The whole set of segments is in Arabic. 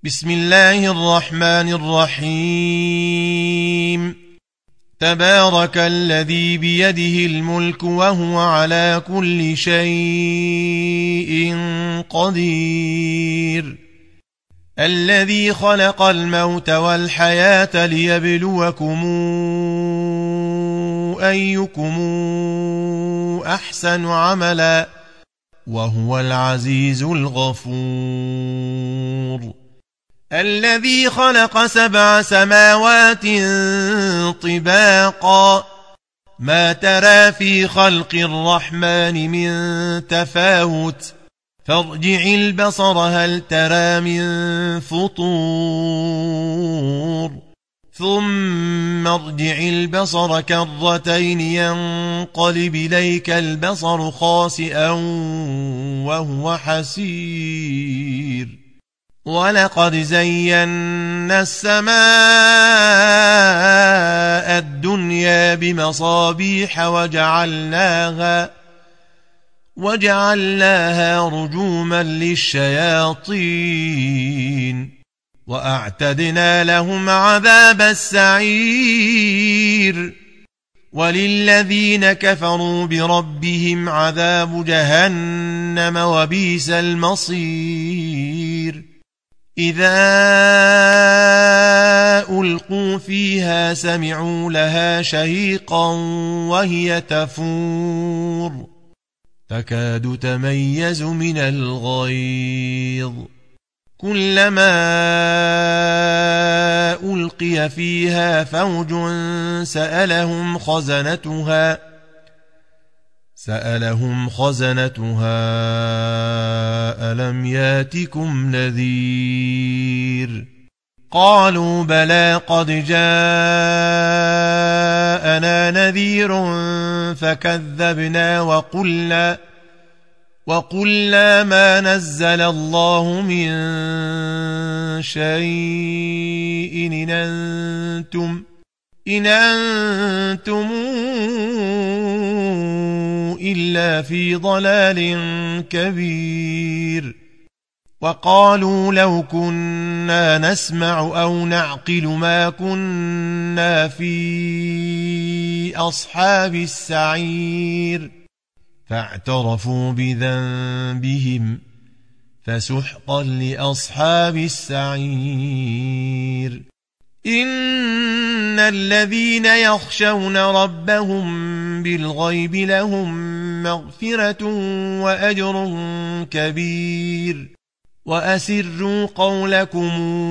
بسم الله الرحمن الرحيم تبارك الذي بيده الملك وهو على كل شيء قدير الذي خلق الموت والحياة ليبلوكم أيكم أحسن عملا وهو العزيز الغفور الذي خلق 7 سماوات طباقا ما ترى في خلق الرحمن من تفاوت فارجع البصر هل ترى من فطور ثم ارجع البصر كرتين ينقلب إليك البصر خاسئا وهو حسير ولقد زينا السماء الدنيا بمصابيح وجعلناها رجوما للشياطين وأعتدنا لهم عذاب السعير وللذين كفروا بربهم عذاب جهنم وبئس المصير إذا ألقوا فيها سمعوا لها شهيقا وهي تفور تكاد تميز من الغيظ كلما ألقي فيها فوج سألهم خزنتها ألم ياتكم نذير قالوا بلى قد جاءنا نذير فكذبنا وقلنا ما نزل الله من شيء إن أنتم إلا في ضلال كبير وقالوا لو كنا نسمع أو نعقل ما كنا في أصحاب السعير فاعترفوا بذنبهم فسحقا لأصحاب السعير إن الذين يخشون ربهم بالغيب لهم مغفرة وأجر كبير وأسروا قولكم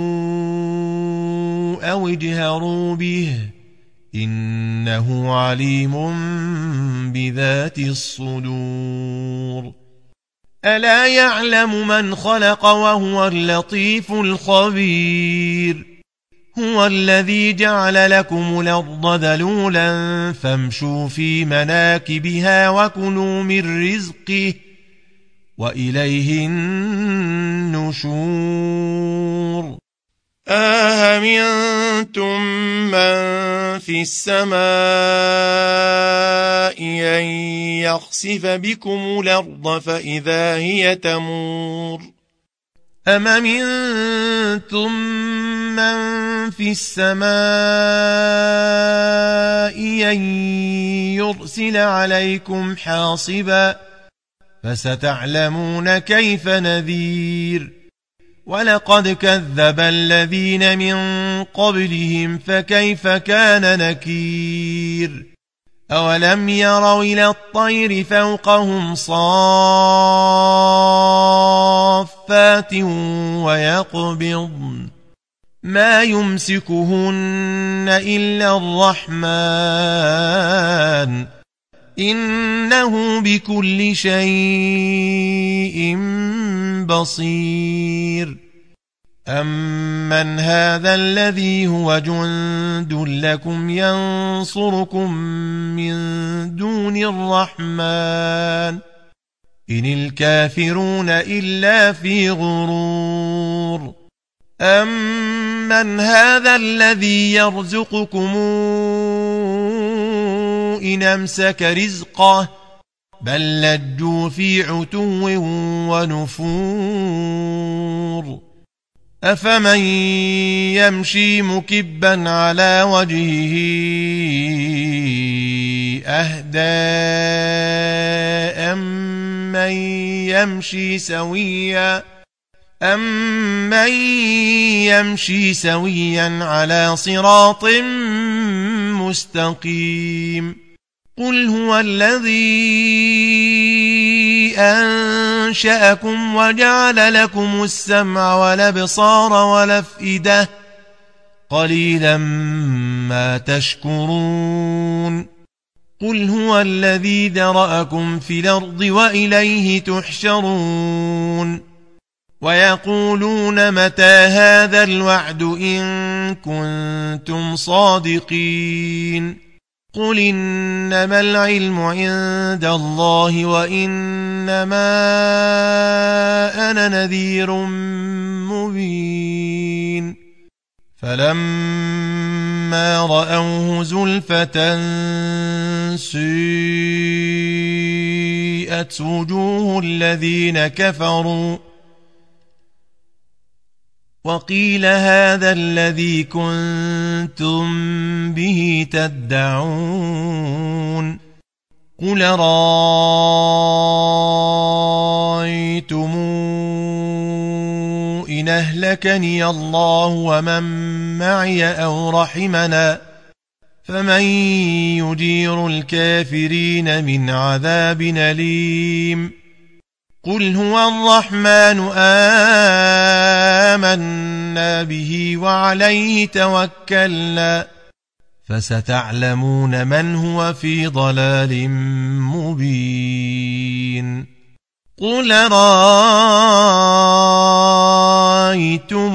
أو اجهروا به إنه عليم بذات الصدور ألا يعلم من خلق وهو اللطيف الخبير هو الذي جعل لكم الأرض ذلولا فامشوا في مناكبها وكلوا من رزقه وإليه النشور أأمنتم من في السماء أن يخسف بكم الأرض فإذا هي تمور أم أمنتم من في السماء أن يرسل عليكم حاصبا فستعلمون كيف نذير ولقد كذب الذين من قبلهم فكيف كان نكير أولم يروا إلى الطير فوقهم صافات ويقبضن ما يمسكهن إلا الرحمن إنه بكل شيء بصير أمن هذا الذي هو جند لكم ينصركم من دون الرحمن إن الكافرون إلا في غرور أمن هذا الذي يرزقكم إن أمسك رزقه بل لجوا في عتو ونفور أفمن يمشي مكبا على وجهه أهدى أمن يمشي سويا على صراط مستقيم قل هو الذي أنشأكم وجعل لكم السمع والأبصار والأفئدة قليلا ما تشكرون قل هو الذي ذرأكم في الأرض وإليه تحشرون ويقولون متى هذا الوعد إن كنتم صادقين قل إنما العلم عند الله وإنما أنا نذير مبين فلما رأوه زلفة سيئت وجوه الذين كفروا وقيل هذا الذي كنتم به تدعون قل رأيتم إن أهلكني الله ومن معي أو رحمنا فمن يجير الكافرين من عذاب أليم قل هو الرحمن آمنا به وعليه توكلنا فستعلمون من هو في ضلال مبين قل رأيتم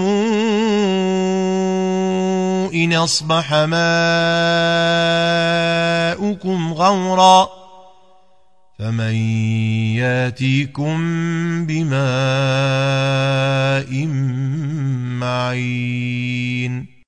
إن أصبح ماؤكم غورا فمن ياتيكم بماء معين